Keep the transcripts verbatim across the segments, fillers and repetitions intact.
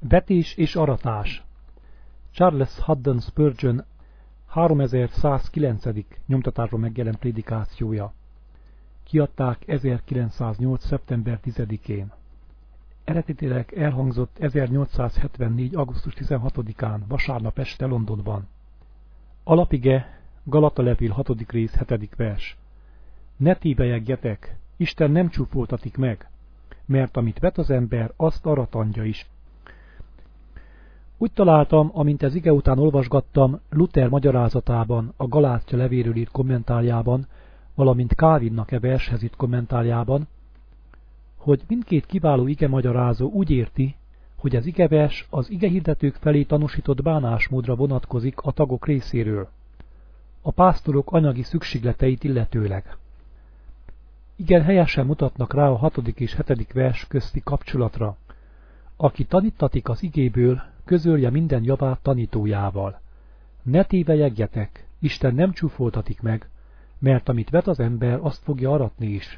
Vetés és aratás. Charles Haddon Spurgeon háromezer-százkilencedik nyomtatásban megjelent prédikációja. Kiadták ezerkilencszáznyolc. szeptember tizedikén. Eredetileg elhangzott ezernyolcszázhetvennégy. augusztus tizenhatodikán, vasárnap este Londonban. Alapige Galata levél hatodik rész hetedik vers. Ne tévelyegjetek, Isten nem csúfoltatik meg, mert amit vet az ember, azt aratandja is. Úgy találtam, amint ez ige után olvasgattam, Luther magyarázatában, a Galátia levéről írt kommentárjában, valamint Calvinnak e vershez írt kommentárjában, hogy mindkét kiváló igemagyarázó úgy érti, hogy az igevers az igehirdetők felé tanúsított bánásmódra vonatkozik a tagok részéről, a pásztorok anyagi szükségleteit illetőleg. Igen helyesen mutatnak rá a hatodik és hetedik vers közti kapcsolatra. Aki tanítatik az igéből, közölje minden javát tanítójával. Ne tévelyegjetek, Isten nem csúfoltatik meg, mert amit vet az ember, azt fogja aratni is.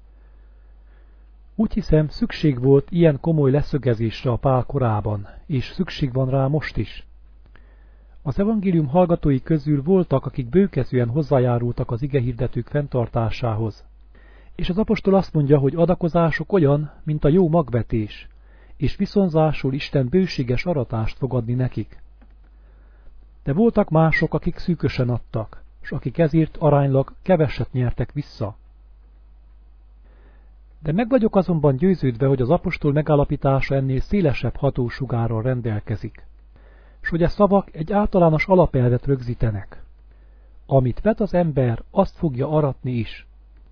Úgy hiszem, szükség volt ilyen komoly leszögezésre a Pál korában, és szükség van rá most is. Az evangélium hallgatói közül voltak, akik bőkezően hozzájárultak az igehirdetők fenntartásához. És az apostol azt mondja, hogy adakozások olyan, mint a jó magvetés, és viszonzásul Isten bőséges aratást fog adni nekik. De voltak mások, akik szűkösen adtak, s akik ezért aránylag keveset nyertek vissza. De meg vagyok azonban győződve, hogy az apostol megállapítása ennél szélesebb hatósugárral rendelkezik, s hogy a szavak egy általános alapelvet rögzítenek. Amit vet az ember, azt fogja aratni is.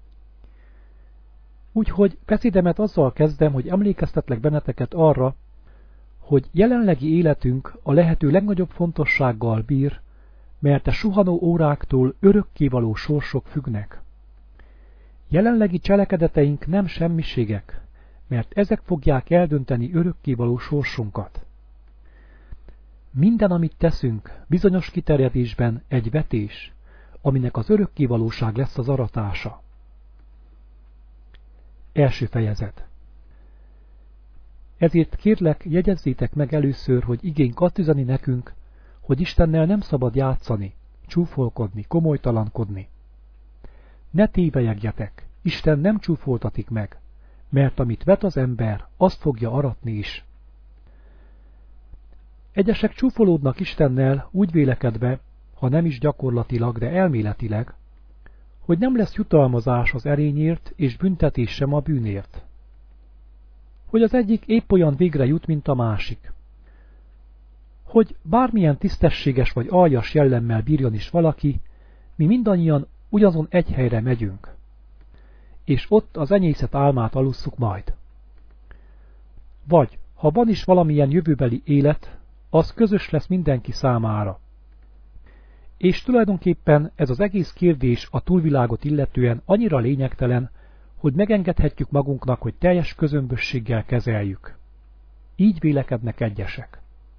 Úgyhogy beszédemet azzal kezdem, hogy emlékeztetlek benneteket arra, hogy jelenlegi életünk a lehető legnagyobb fontossággal bír, mert a suhanó óráktól örökkévaló sorsok függnek. Jelenlegi cselekedeteink nem semmiségek, mert ezek fogják eldönteni örökkévaló sorsunkat. Minden, amit teszünk, bizonyos kiterjedésben egy vetés, aminek az örökkévalóság lesz az aratása. Első fejezet. Ezért kérlek, jegyezzétek meg először, hogy igény azt üzeni nekünk, hogy Istennel nem szabad játszani, csúfolkodni, komolytalankodni. Ne tévelyegjetek, Isten nem csúfoltatik meg, mert amit vet az ember, azt fogja aratni is. Egyesek csúfolódnak Istennel úgy vélekedve, ha nem is gyakorlatilag, de elméletileg, hogy nem lesz jutalmazás az erényért és büntetés sem a bűnért. Hogy az egyik épp olyan végre jut, mint a másik. Hogy bármilyen tisztességes vagy aljas jellemmel bírjon is valaki, mi mindannyian ugyanazon egy helyre megyünk. És ott az enyészet álmát alusszuk majd. Vagy, ha van is valamilyen jövőbeli élet, az közös lesz mindenki számára. És tulajdonképpen ez az egész kérdés a túlvilágot illetően annyira lényegtelen, hogy megengedhetjük magunknak, hogy teljes közömbösséggel kezeljük. Így vélekednek egyesek.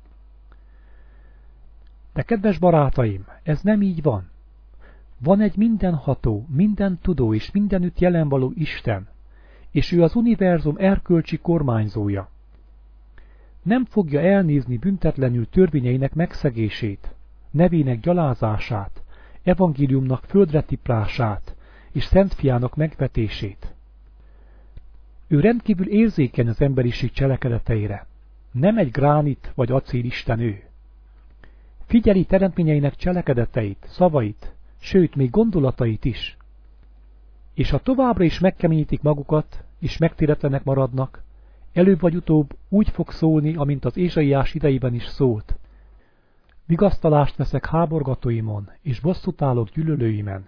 De kedves barátaim, ez nem így van. Van egy mindenható, minden tudó és mindenütt jelenvaló Isten, és ő az univerzum erkölcsi kormányzója. Nem fogja elnézni büntetlenül törvényeinek megszegését, nevének gyalázását, evangéliumnak földre tiprását és Szent Fiának megvetését. Ő rendkívül érzékeny az emberiség cselekedeteire, nem egy gránit vagy acél isten ő. Figyeli teremtményeinek cselekedeteit, szavait, sőt, még gondolatait is. És ha továbbra is megkeményítik magukat, és megtéretlenek maradnak, előbb vagy utóbb úgy fog szólni, amint az Ézsaiás idejében is szólt. Vigasztalást veszek háborgatóimon, és bosszút állok gyűlölőimen.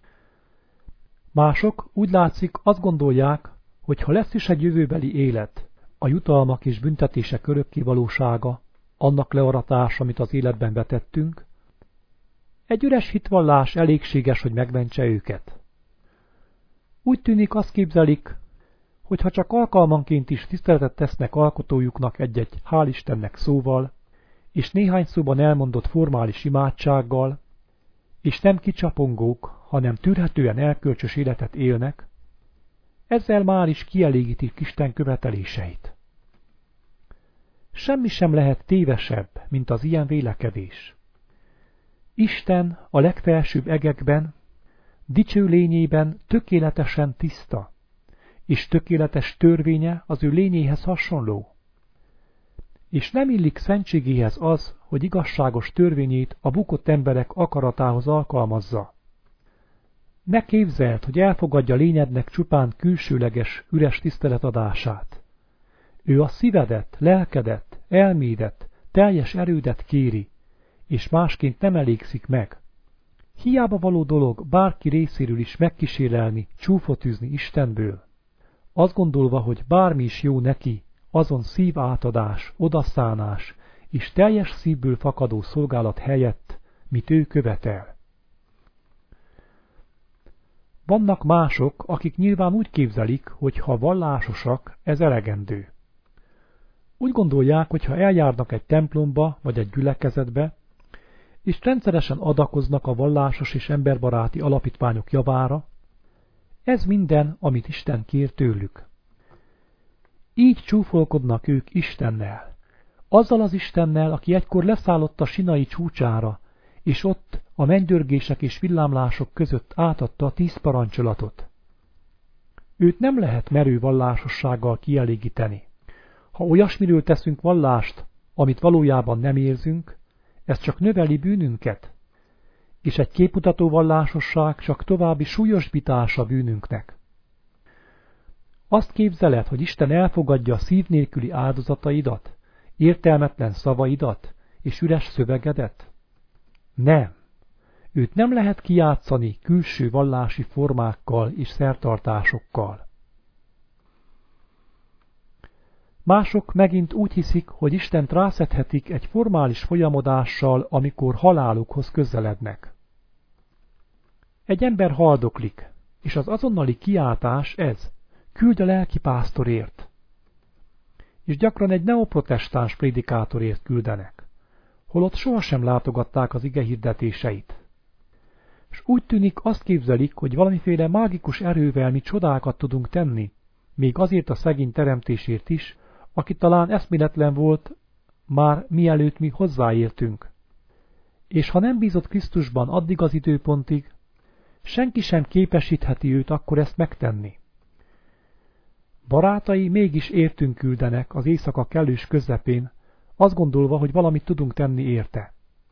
Mások úgy látszik azt gondolják, hogy ha lesz is egy jövőbeli élet, a jutalmak és büntetések örökkévalósága, annak learatása, amit az életben vetettünk, egy üres hitvallás elégséges, hogy megmentse őket. Úgy tűnik, azt képzelik, hogy ha csak alkalmanként is tiszteletet tesznek alkotójuknak egy-egy hál' Istennek szóval, és néhány szóban elmondott formális imádsággal, és nem kicsapongók, hanem tűrhetően erkölcsös életet élnek, ezzel már is kielégítik Isten követeléseit. semmi sem lehet tévesebb, mint az ilyen vélekedés. Isten a legfelsőbb egekben, dicső lényében tökéletesen tiszta, és tökéletes törvénye az ő lényéhez hasonló. És nem illik szentségéhez az, hogy igazságos törvényét a bukott emberek akaratához alkalmazza. Ne képzeld, hogy elfogadja lényednek csupán külsőleges, üres tiszteletadását. Ő a szívedet, lelkedet, elmédet, teljes erődet kéri, és másként nem elégszik meg. Hiába való dolog bárki részéről is megkísérelni, csúfot űzni Istenből, azt gondolva, hogy bármi is jó neki, azon szívátadás, odaszánás és teljes szívből fakadó szolgálat helyett, mit ő követel. Vannak mások, akik nyilván úgy képzelik, hogy ha vallásosak, ez elegendő. Úgy gondolják, hogy ha eljárnak egy templomba vagy egy gyülekezetbe, és rendszeresen adakoznak a vallásos és emberbaráti alapítványok javára, ez minden, amit Isten kér tőlük. Így csúfolkodnak ők Istennel, azzal az Istennel, aki egykor leszállott a Sinai csúcsára, és ott a mennydörgések és villámlások között átadta a tíz parancsolatot. Őt nem lehet merő vallásossággal kielégíteni. Ha olyasmiről teszünk vallást, amit valójában nem érzünk, ez csak növeli bűnünket, és egy képmutató vallásosság csak további súlyosbítása bűnünknek. Azt képzeled, hogy Isten elfogadja a szív nélküli áldozataidat, értelmetlen szavaidat és üres szövegedet? Nem. Őt nem lehet kijátszani külső vallási formákkal és szertartásokkal. Mások megint úgy hiszik, hogy Istent rászedhetik egy formális folyamodással, amikor halálukhoz közelednek. Egy ember haldoklik, és az azonnali kiáltás ez: küldj a lelkipásztorért. És gyakran egy neoprotestáns prédikátorért küldenek, holott sohasem látogatták az ige hirdetéseit. És úgy tűnik, azt képzelik, hogy valamiféle mágikus erővel mi csodákat tudunk tenni, még azért a szegény teremtésért is, aki talán eszméletlen volt már mielőtt mi hozzáértünk. És ha nem bízott Krisztusban addig az időpontig, senki sem képesítheti őt akkor ezt megtenni. Barátai mégis értünk küldenek az éjszaka kellős közepén, azt gondolva, hogy valamit tudunk tenni érte.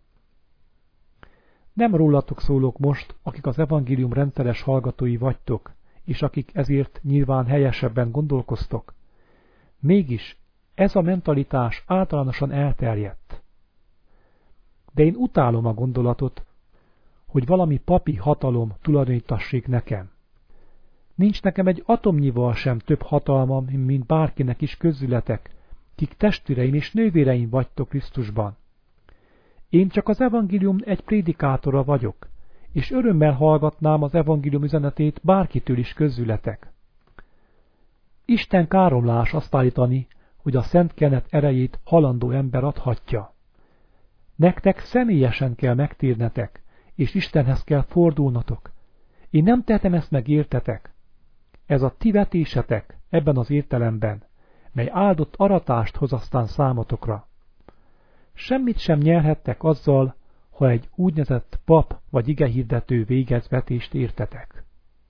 Nem rólatok szólok most, akik az evangélium rendszeres hallgatói vagytok, és akik ezért nyilván helyesebben gondolkoztok. Mégis ez a mentalitás általánosan elterjedt. De én utálom a gondolatot, hogy valami papi hatalom tulajdonítassék nekem. Nincs nekem egy atomnyival sem több hatalmam, mint bárkinek is közületek, kik testvéreim és nővéreim vagytok Krisztusban. Én csak az evangélium egy prédikátora vagyok, és örömmel hallgatnám az evangélium üzenetét bárkitől is közületek. Isten káromlás azt állítani, hogy a szent kenet erejét halandó ember adhatja. Nektek személyesen kell megtérnetek, és Istenhez kell fordulnotok. Én nem tehetem ezt meg értetek. Ez a ti vetésetek ebben az értelemben, mely áldott aratást hoz aztán számotokra. Semmit sem nyerhettek azzal, ha egy úgynevezett pap vagy igehirdető végez vetést értetek.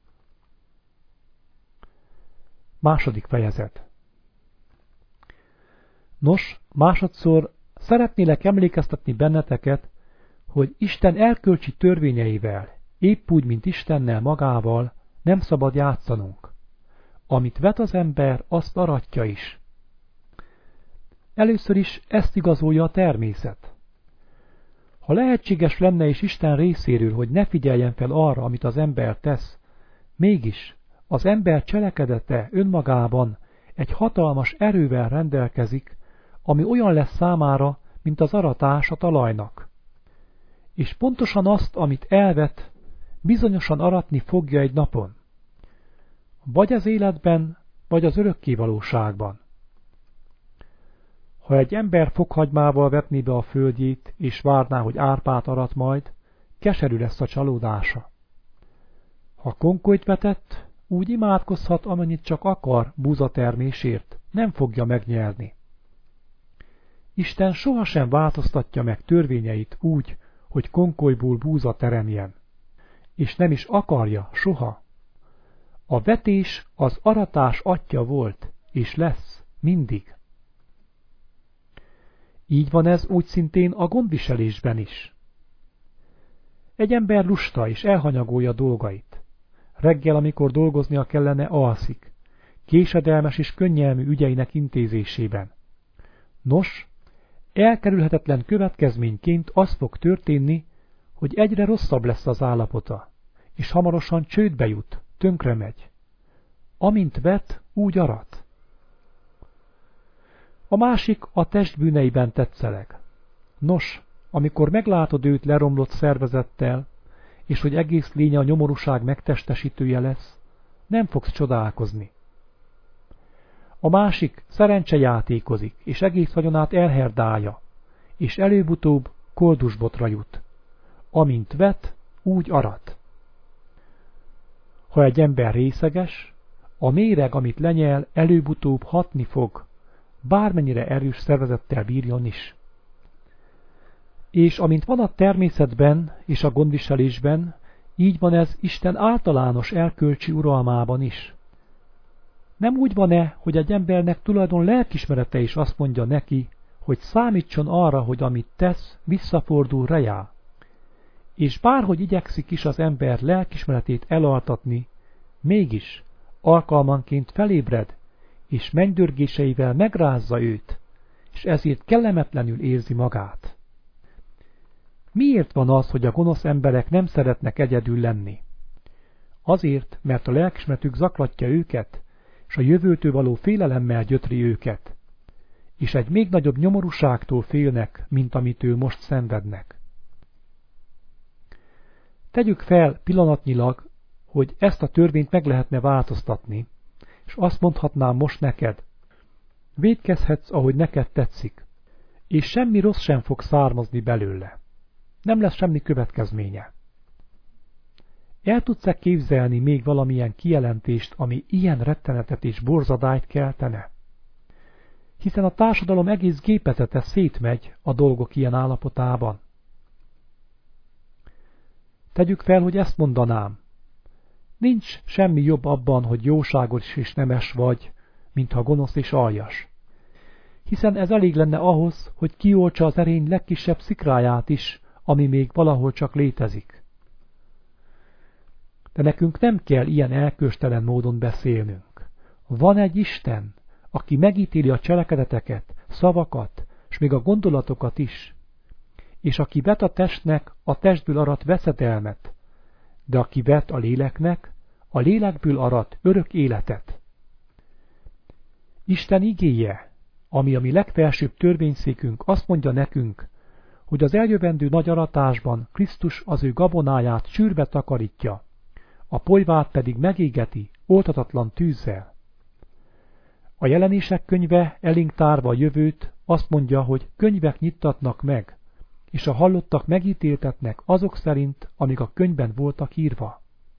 Második fejezet. Nos, másodszor szeretnélek emlékeztetni benneteket, hogy Isten erkölcsi törvényeivel, épp úgy, mint Istennel magával, nem szabad játszanunk. Amit vet az ember, azt aratja is. Először is ezt igazolja a természet. Ha lehetséges lenne is Isten részéről, hogy ne figyeljen fel arra, amit az ember tesz, mégis az ember cselekedete önmagában egy hatalmas erővel rendelkezik, ami olyan lesz számára, mint az aratás a talajnak. És pontosan azt, amit elvet, bizonyosan aratni fogja egy napon. Vagy az életben, vagy az örökkévalóságban. Ha egy ember fokhagymával vetné be a földjét, és várná, hogy árpát arat majd, keserű lesz a csalódása. Ha konkolyt vetett, úgy imádkozhat, amennyit csak akar búzatermésért, nem fogja megnyerni. Isten sohasem változtatja meg törvényeit úgy, hogy konkolyból búza teremjen, és nem is akarja soha. A vetés az aratás atya volt, és lesz mindig. Így van ez úgy szintén a gondviselésben is. Egy ember lusta és elhanyagolja dolgait. Reggel, amikor dolgoznia kellene, alszik, késedelmes és könnyelmű ügyeinek intézésében. Nos, elkerülhetetlen következményként az fog történni, hogy egyre rosszabb lesz az állapota, és hamarosan csődbe jut, tönkre megy. Amint vet, úgy arat. A másik a testbűneiben tetszeleg. Nos, amikor meglátod őt leromlott szervezettel, és hogy egész lénye a nyomorúság megtestesítője lesz, nem fogsz csodálkozni. A másik szerencsejátékozik, és egész vagyonát elherdálja, és előbb-utóbb koldusbotra jut. Amint vet, úgy arat. Ha egy ember részeges, a méreg, amit lenyel, előbb-utóbb hatni fog, bármennyire erős szervezettel bírjon is. És amint van a természetben és a gondviselésben, így van ez Isten általános erkölcsi uralmában is. Nem úgy van-e, hogy egy embernek tulajdon lelkismerete is azt mondja neki, hogy számítson arra, hogy amit tesz, visszafordul rejá. És bárhogy igyekszik is az ember lelkismeretét elaltatni, mégis alkalmanként felébred, és mennydörgéseivel megrázza őt, és ezért kellemetlenül érzi magát. Miért van az, hogy a gonosz emberek nem szeretnek egyedül lenni? Azért, mert a lelkismeretük zaklatja őket, és a jövőtől való félelemmel gyötri őket, és egy még nagyobb nyomorúságtól félnek, mint amitől most szenvednek. Tegyük fel pillanatnyilag, hogy ezt a törvényt meg lehetne változtatni, és azt mondhatnám most neked, vétkezhetsz, ahogy neked tetszik, és semmi rossz sem fog származni belőle. Nem lesz semmi következménye. El tudsz-e képzelni még valamilyen kijelentést, ami ilyen rettenetet és borzadályt keltene? Hiszen a társadalom egész gépezete szétmegy a dolgok ilyen állapotában. Tegyük fel, hogy ezt mondanám. Nincs semmi jobb abban, hogy jóságos és nemes vagy, mintha gonosz és aljas. Hiszen ez elég lenne ahhoz, hogy kioltsa az erény legkisebb szikráját is, ami még valahol csak létezik. De nekünk nem kell ilyen elköstelen módon beszélnünk. Van egy Isten, aki megítéli a cselekedeteket, szavakat, s még a gondolatokat is, és aki vet a testnek, a testből arat veszedelmet, de aki vet a léleknek, a lélekből arat örök életet. Isten igéje, ami a mi legfelsőbb törvényszékünk, azt mondja nekünk, hogy az eljövendő nagy aratásban Krisztus az ő gabonáját csűrbe takarítja, a polyvát pedig megégeti oltatatlan tűzzel. A jelenések könyve elénk tárva a jövőt azt mondja, hogy könyvek nyittatnak meg, és a hallottak megítéltetnek azok szerint, amik a könyvben voltak írva.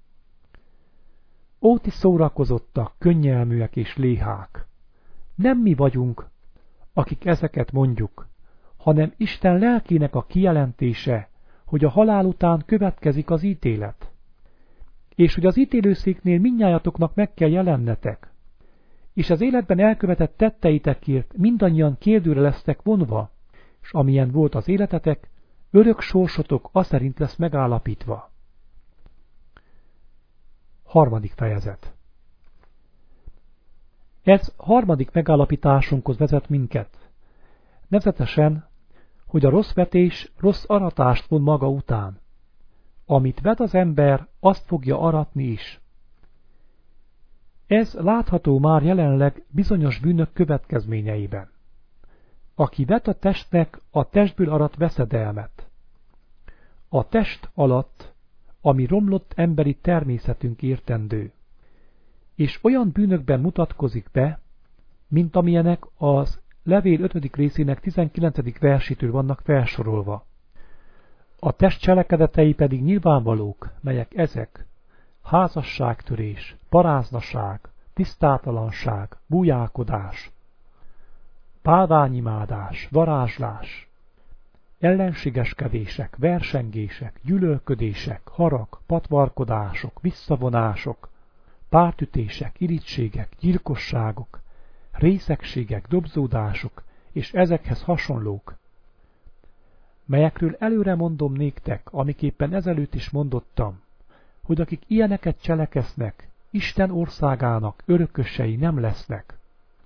Ó, ti szórakozottak, könnyelműek és léhák! Nem mi vagyunk, akik ezeket mondjuk, hanem Isten lelkének a kijelentése, hogy a halál után következik az ítélet, és hogy az ítélőszéknél mindnyájatoknak meg kell jelennetek, és az életben elkövetett tetteitekért mindannyian kérdőre lesztek vonva, és amilyen volt az életetek, örök sorsotok aszerint lesz megállapítva. Harmadik fejezet. Ez harmadik megállapításunkhoz vezet minket, nevezetesen, hogy a rossz vetés rossz aratást von maga után. Amit vet az ember, azt fogja aratni is. Ez látható már jelenleg bizonyos bűnök következményeiben. Aki vet a testnek, a testből arat veszedelmet. A test alatt, ami romlott emberi természetünk értendő, és olyan bűnökben mutatkozik be, mint amilyenek az levél ötödik részének tizenkilencedik versétől vannak felsorolva. A test cselekedetei pedig nyilvánvalók, melyek ezek: házasságtörés, paráznaság, tisztátalanság, bujálkodás. bálványimádás, varázslás, ellenségeskedések, versengések, gyűlölködések, harag, patvarkodások, visszavonások, pártütések, irigységek, gyilkosságok, részegségek, dobzódások és ezekhez hasonlók, melyekről előre mondom néktek, amiképpen ezelőtt is mondottam, hogy akik ilyeneket cselekesznek, Isten országának örökösei nem lesznek.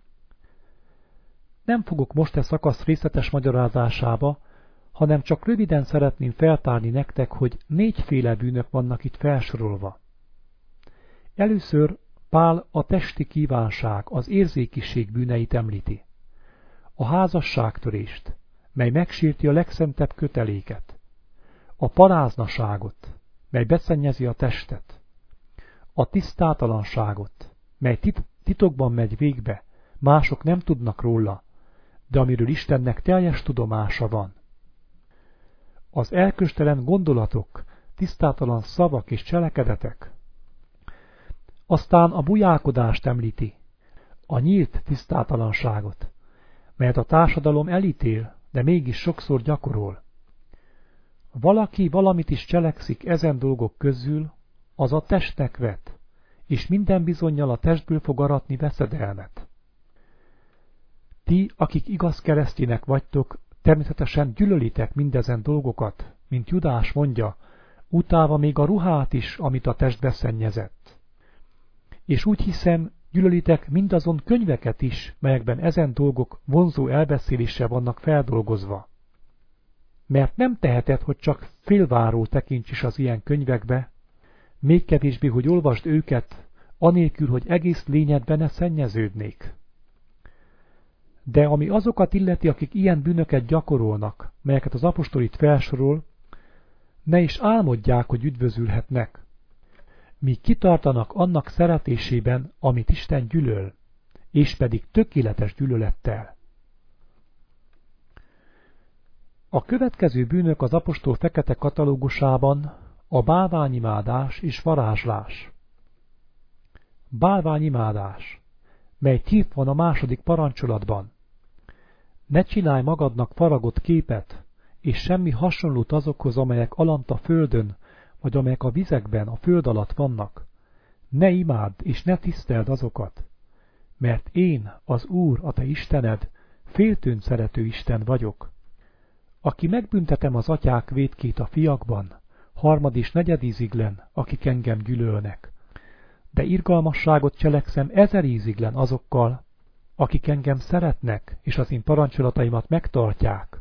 Nem fogok most e szakasz részletes magyarázásába, hanem csak röviden szeretném feltárni nektek, hogy négyféle bűnök vannak itt felsorolva. Először Pál a testi kívánság, az érzékiség bűneit említi. A házasságtörést, mely megsérti a legszentebb köteléket. A paráznaságot, mely beszennyezi a testet. A tisztátalanságot, mely tit titokban megy végbe, mások nem tudnak róla, de amiről Istennek teljes tudomása van. Az elköstelen gondolatok, tisztátalan szavak és cselekedetek. Aztán a bujálkodást említi, a nyílt tisztátalanságot, melyet a társadalom elítél, de mégis sokszor gyakorol. Valaki valamit is cselekszik ezen dolgok közül, az a testnek vet, és minden bizonnyal a testből fog aratni veszedelmet. Ti, akik igaz keresztjének vagytok, természetesen gyűlölitek mindezen dolgokat, mint Judás mondja, utálva még a ruhát is, amit a test beszennyezett. És úgy hiszem, gyűlölitek mindazon könyveket is, melyekben ezen dolgok vonzó elbeszéléssel vannak feldolgozva. Mert nem teheted, hogy csak félváról tekints is az ilyen könyvekbe, még kevésbé, hogy olvasd őket, anélkül, hogy egész lényedben ne szennyeződnék. De ami azokat illeti, akik ilyen bűnöket gyakorolnak, melyeket az apostol itt felsorol, ne is álmodják, hogy üdvözülhetnek, míg kitartanak annak szeretésében, amit Isten gyűlöl, és pedig tökéletes gyűlölettel. A következő bűnök az apostol fekete katalógusában a bálványimádás és varázslás. Bálványimádás, mely tiltva van a második parancsolatban. Ne csinálj magadnak faragott képet, és semmi hasonlót azokhoz, amelyek alant a földön, vagy amelyek a vizekben, a föld alatt vannak. Ne imádd, és ne tiszteld azokat, mert én, az Úr, a te Istened, féltőn szerető Isten vagyok, aki megbüntetem az atyák vétkét a fiakban, harmad és negyedíziglen, akik engem gyűlölnek, de irgalmasságot cselekszem ezer íziglen azokkal, akik engem szeretnek, és az én parancsolataimat megtartják.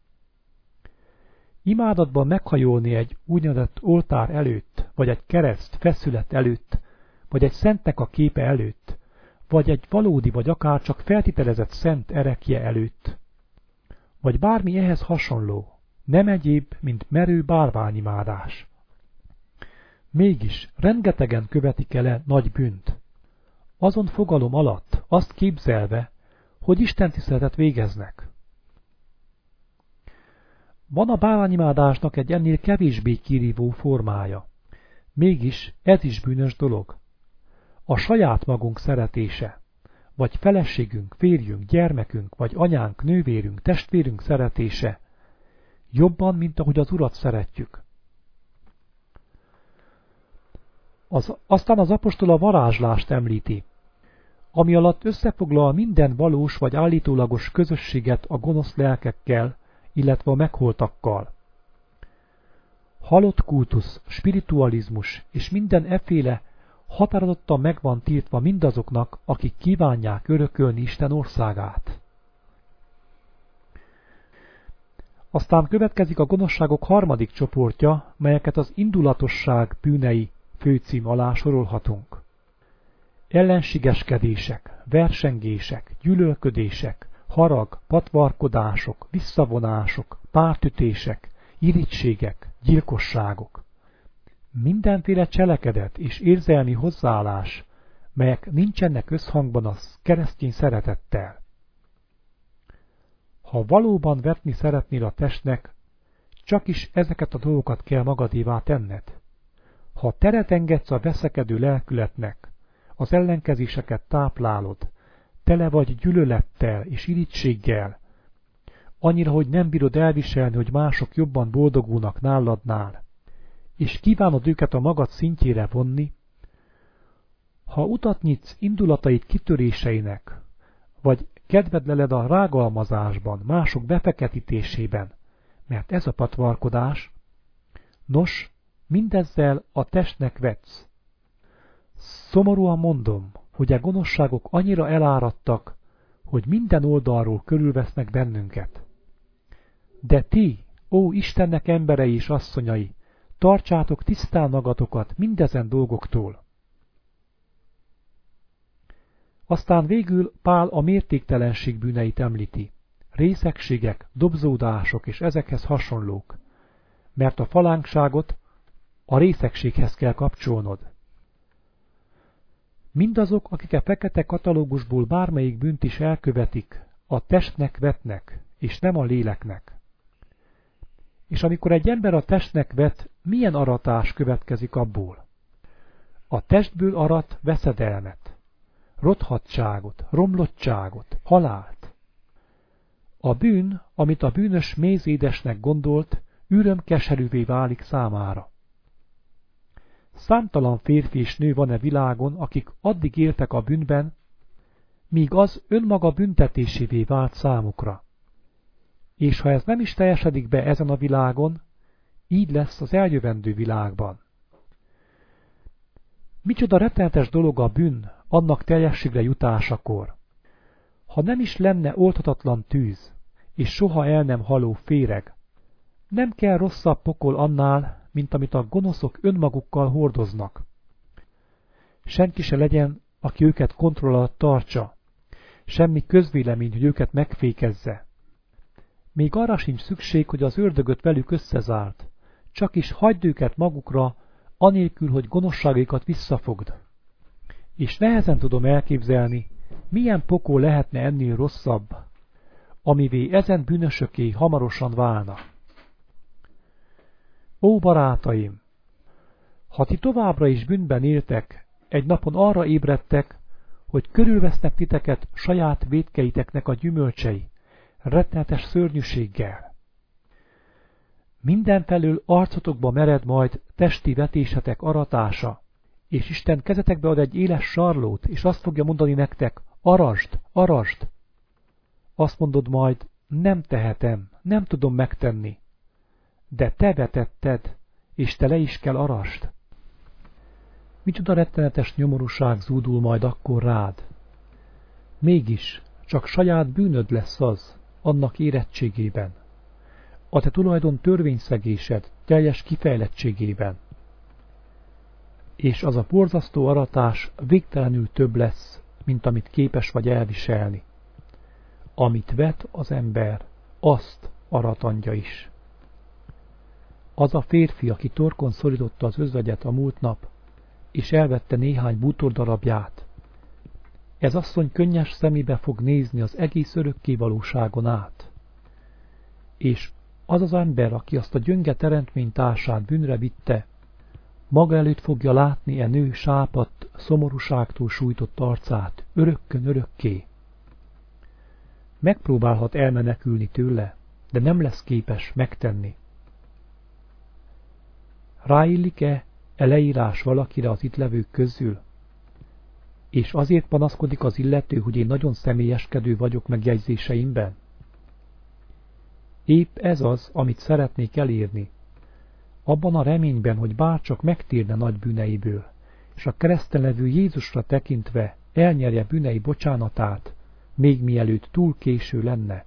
Imádatban meghajolni egy úgynevezett oltár előtt, vagy egy kereszt feszület előtt, vagy egy szentnek a képe előtt, vagy egy valódi, vagy akár csak feltételezett szent erekje előtt, vagy bármi ehhez hasonló, nem egyéb, mint merő bálványimádás. Mégis rengetegen követik el nagy bűnt. Azon fogalom alatt azt képzelve, hogy istentiszteletet végeznek. Van a bálványimádásnak egy ennél kevésbé kirívó formája. Mégis ez is bűnös dolog. A saját magunk szeretése, vagy feleségünk, férjünk, gyermekünk, vagy anyánk, nővérünk, testvérünk szeretése, jobban, mint ahogy az Urat szeretjük. Az, aztán az apostol a varázslást említi, ami alatt összefoglal minden valós vagy állítólagos közösséget a gonosz lelkekkel, illetve a megholtakkal. Halott kultusz, spiritualizmus és minden efféle határozottan meg van tiltva mindazoknak, akik kívánják örökölni Isten országát. Aztán következik a gonoszságok harmadik csoportja, melyeket az indulatosság bűnei főcím alá sorolhatunk. Ellenségeskedések, versengések, gyűlölködések, harag, patvarkodások, visszavonások, pártütések, irigységek, gyilkosságok. Mindenféle cselekedet és érzelmi hozzáállás, melyek nincsenek összhangban a keresztény szeretettel. Ha valóban vetni szeretnél a testnek, csak is ezeket a dolgokat kell magadévá tenned. Ha teret engedsz a veszekedő lelkületnek, az ellenkezéseket táplálod, tele vagy gyűlölettel és irítséggel, annyira, hogy nem bírod elviselni, hogy mások jobban boldogulnak náladnál, és kívánod őket a magad szintjére vonni, ha utat nyitsz indulataid kitöréseinek, vagy kedved leled a rágalmazásban, mások befeketítésében, mert ez a patvarkodás, nos, mindezzel a testnek vetsz. Szomorúan mondom, hogy a gonoszságok annyira eláradtak, hogy minden oldalról körülvesznek bennünket. De ti, ó Istennek emberei és asszonyai, tartsátok tisztán magatokat mindezen dolgoktól. Aztán végül Pál a mértéktelenség bűneit említi, részegségek, dobzódások és ezekhez hasonlók, mert a falánkságot a részegséghez kell kapcsolnod. Mindazok, akik a fekete katalógusból bármelyik bűnt is elkövetik, a testnek vetnek, és nem a léleknek. És amikor egy ember a testnek vet, milyen aratás következik abból? A testből arat veszedelmet, rothadtságot, romlottságot, halált. A bűn, amit a bűnös mézédesnek gondolt, ürömkeserűvé válik számára. Számtalan férfi és nő van-e világon, akik addig éltek a bűnben, míg az önmaga büntetésévé vált számukra. És ha ez nem is teljesedik be ezen a világon, így lesz az eljövendő világban. Micsoda rettenetes dolog a bűn annak teljességre jutásakor. Ha nem is lenne oldhatatlan tűz, és soha el nem haló féreg, nem kell rosszabb pokol annál, mint amit a gonoszok önmagukkal hordoznak. Senki se legyen, aki őket kontroll alatt tartsa, semmi közvélemény, hogy őket megfékezze. Még arra sincs szükség, hogy az ördögöt velük összezárt, csak is hagyd őket magukra, anélkül, hogy gonoszságaikat visszafogd. És nehezen tudom elképzelni, milyen pokol lehetne ennél rosszabb, amivé ezen bűnösöké hamarosan válna. Ó, barátaim! Ha ti továbbra is bűnben éltek, egy napon arra ébredtek, hogy körülvesznek titeket saját vétkeiteknek a gyümölcsei, rettenetes szörnyűséggel. Mindenfelől arcotokba mered majd testi vetésetek aratása, és Isten kezetekbe ad egy éles sarlót, és azt fogja mondani nektek, arasd, arasd. Azt mondod majd, nem tehetem, nem tudom megtenni. De te vetetted, és te le is kell arasd. Micsoda rettenetes nyomorúság zúdul majd akkor rád. Mégis csak saját bűnöd lesz az, annak érettségében. A te tulajdon törvényszegésed teljes kifejlettségében. És az a borzasztó aratás végtelenül több lesz, mint amit képes vagy elviselni. Amit vet az ember, azt aratandja is. Az a férfi, aki torkon szorította az özvegyet a múlt nap, és elvette néhány bútordarabját, ez asszony könnyes szemébe fog nézni az egész örökké valóságon át. És az az ember, aki azt a gyönge teremtménytársát bűnre vitte, maga előtt fogja látni e nő sápadt, szomorúságtól sújtott arcát, örökkön örökké. Megpróbálhat elmenekülni tőle, de nem lesz képes megtenni. Ráillik-e e leírás valakire az itt levők közül? És azért panaszkodik az illető, hogy én nagyon személyeskedő vagyok megjegyzéseimben? Épp ez az, amit szeretnék elérni. Abban a reményben, hogy bárcsak megtérne nagy bűneiből, és a kereszten levő Jézusra tekintve elnyerje bűnei bocsánatát, még mielőtt túl késő lenne.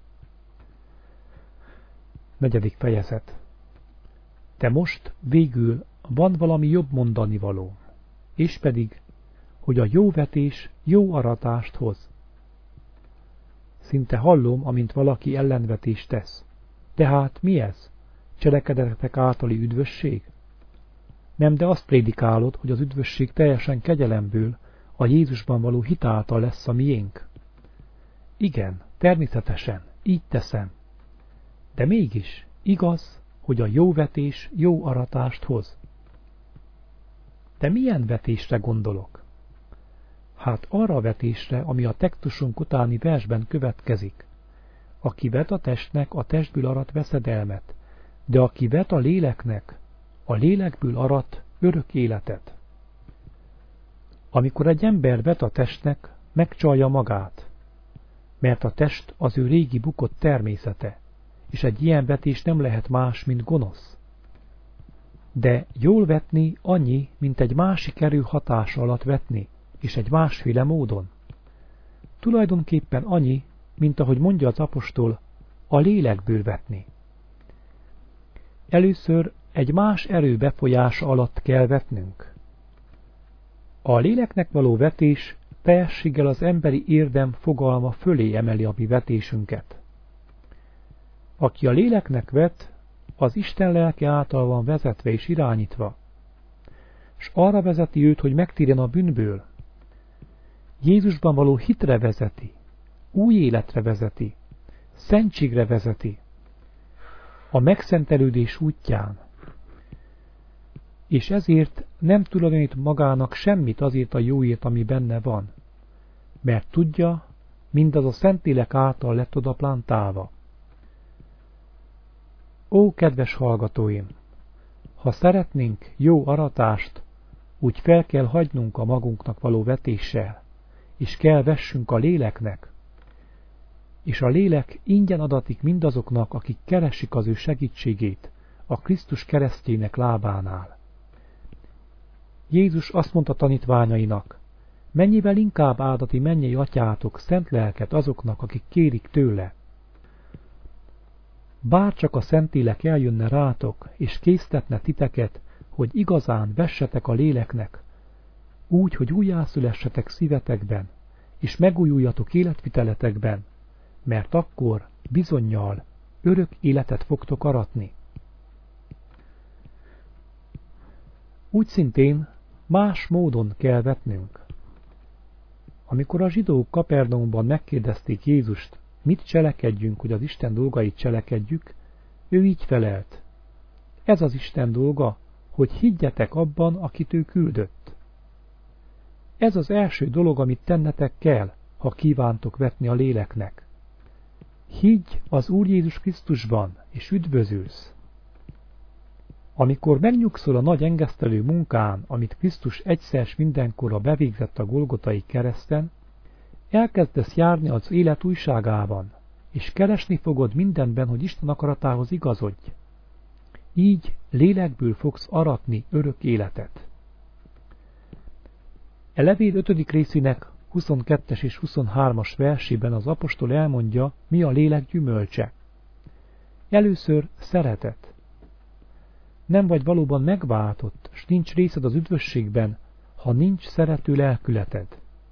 Negyedik fejezet. De most végül van valami jobb mondanivalóm, és pedig, hogy a jó vetés jó aratást hoz. Szinte hallom, amint valaki ellenvetést tesz. Tehát mi ez? Cselekedetek általi üdvösség? Nem, de azt prédikálod, hogy az üdvösség teljesen kegyelemből, a Jézusban való hit által lesz a miénk. Igen, természetesen, így teszem. De mégis igaz, hogy a jó vetés jó aratást hoz. De milyen vetésre gondolok? Hát arra a vetésre, ami a textusunk utáni versben következik. Aki vet a testnek, a testből arat veszedelmet, de aki vet a léleknek, a lélekből arat örök életet. Amikor egy ember vet a testnek, megcsalja magát, mert a test az ő régi bukott természete, és egy ilyen vetés nem lehet más, mint gonosz. De jól vetni annyi, mint egy másik erő hatása alatt vetni, és egy másféle módon. Tulajdonképpen annyi, mint ahogy mondja az apostol, a lélekből vetni. Először egy más erő befolyása alatt kell vetnünk. A léleknek való vetés teljességgel az emberi érdem fogalma fölé emeli a mi vetésünket. Aki a léleknek vet, az Isten lelke által van vezetve és irányítva, s arra vezeti őt, hogy megtérjen a bűnből. Jézusban való hitre vezeti, új életre vezeti, szentségre vezeti, a megszentelődés útján. És ezért nem tulajdonít magának semmit azért a jóért, ami benne van, mert tudja, mindaz a Szentlélek által lett oda plántálva. Ó, kedves hallgatóim! Ha szeretnénk jó aratást, úgy fel kell hagynunk a magunknak való vetéssel, és kell vessünk a léleknek, és a lélek ingyen adatik mindazoknak, akik keresik az ő segítségét a Krisztus keresztjének lábánál. Jézus azt mondta tanítványainak, mennyivel inkább áldati mennyei atyátok szent lelket azoknak, akik kérik tőle. Bárcsak a Szentlélek eljönne rátok, és késztetne titeket, hogy igazán vessetek a léleknek, úgy, hogy újjászülessetek szívetekben, és megújuljatok életviteletekben, mert akkor bizonnyal örök életet fogtok aratni. Úgy szintén más módon kell vetnünk. Amikor a zsidók Kapernaumban megkérdezték Jézust, mit cselekedjünk, hogy az Isten dolgait cselekedjük, ő így felelt. Ez az Isten dolga, hogy higgyetek abban, akit ő küldött. Ez az első dolog, amit tennetek kell, ha kívántok vetni a léleknek. Higgy az Úr Jézus Krisztusban, és üdvözülsz. Amikor megnyugszol a nagy engesztelő munkán, amit Krisztus egyszer s mindenkorra bevégzett a Golgotai kereszten, elkezdesz járni az élet újságában, és keresni fogod mindenben, hogy Isten akaratához igazodj. Így lélekből fogsz aratni örök életet. E levél ötödik részének huszonkettes és huszonhármas versében az apostol elmondja, mi a lélek gyümölcse. Először szeretet. Nem vagy valóban megváltott, s nincs részed az üdvösségben, ha nincs szerető lelkületed.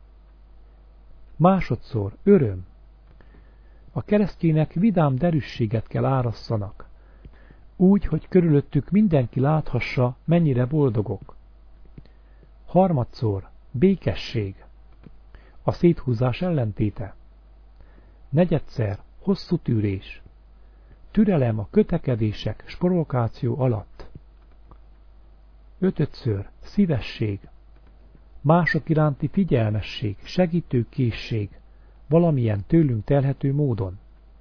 Másodszor öröm. A keresztjének vidám derűsséget kell árasszanak, úgy, hogy körülöttük mindenki láthassa, mennyire boldogok. Harmadszor békesség. A széthúzás ellentéte. Negyedszer hosszú tűrés. Türelem a kötekedések s provokáció alatt. Ötödször szívesség. Mások iránti figyelmesség, segítő készség, valamilyen tőlünk telhető módon.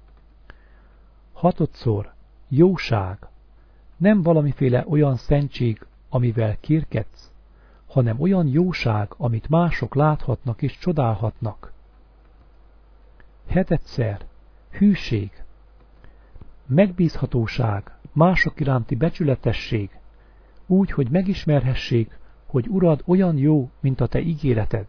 Hatodszor jóság. Nem valamiféle olyan szentség, amivel kérkedsz, hanem olyan jóság, amit mások láthatnak és csodálhatnak. Hetedszer hűség. Megbízhatóság, mások iránti becsületesség, úgy, hogy megismerhessék, hogy Urad olyan jó, mint a te ígéreted.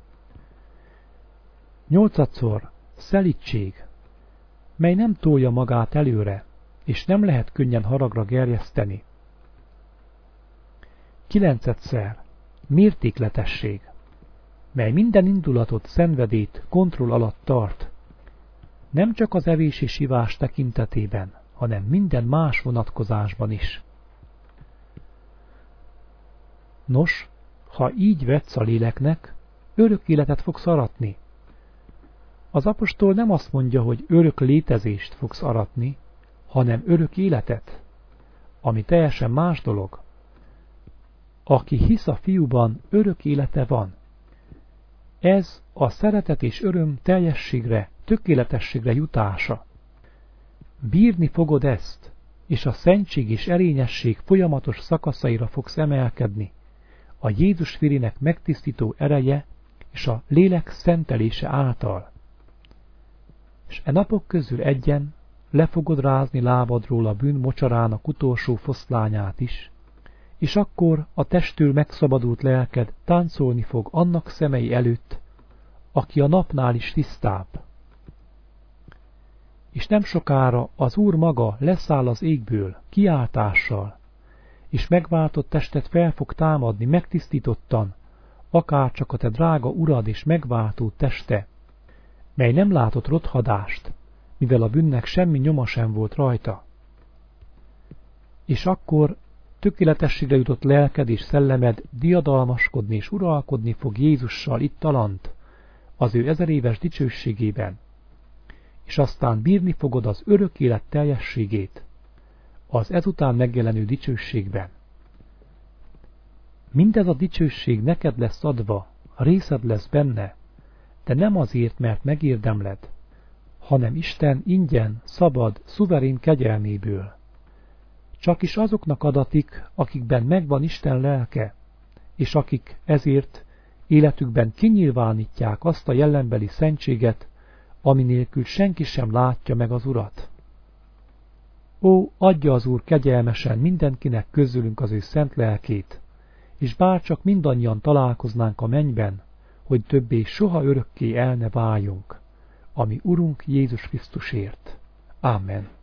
Nyolcadszor szelídség, mely nem tolja magát előre, és nem lehet könnyen haragra gerjeszteni. Kilencedszer mértékletesség, mely minden indulatot, szenvedélyt kontroll alatt tart, nem csak az evés és ivás tekintetében, hanem minden más vonatkozásban is. Nos, ha így vetsz a léleknek, örök életet fogsz aratni. Az apostol nem azt mondja, hogy örök létezést fogsz aratni, hanem örök életet, ami teljesen más dolog. Aki hisz a Fiúban, örök élete van. Ez a szeretet és öröm teljességre, tökéletességre jutása. Bírni fogod ezt, és a szentség és erényesség folyamatos szakaszaira fogsz emelkedni, a Jézus vérének megtisztító ereje és a lélek szentelése által. És e napok közül egyen le fogod rázni lábadról a bűn mocsarának utolsó foszlányát is, és akkor a testtől megszabadult lelked táncolni fog annak szemei előtt, aki a napnál is tisztább. És nem sokára az Úr maga leszáll az égből, kiáltással, és megváltott testet fel fog támadni megtisztítottan, akárcsak a te drága Urad és megváltó teste, mely nem látott rothadást, mivel a bűnnek semmi nyoma sem volt rajta. És akkor tökéletességre jutott lelked és szellemed diadalmaskodni és uralkodni fog Jézussal itt alant, az ő ezeréves dicsőségében, és aztán bírni fogod az örök élet teljességét, az ezután megjelenő dicsőségben. Mindez a dicsőség neked lesz adva, részed lesz benne, de nem azért, mert megérdemled, hanem Isten ingyen, szabad, szuverén kegyelméből. Csak is azoknak adatik, akikben megvan Isten lelke, és akik ezért életükben kinyilvánítják azt a jellembeli szentséget, ami nélkül senki sem látja meg az Urat. Ó, adja az Úr kegyelmesen mindenkinek közülünk az ő szent lelkét, és bárcsak mindannyian találkoznánk a mennyben, hogy többé soha örökké el ne váljunk, ami Urunk Jézus Krisztusért. Amen.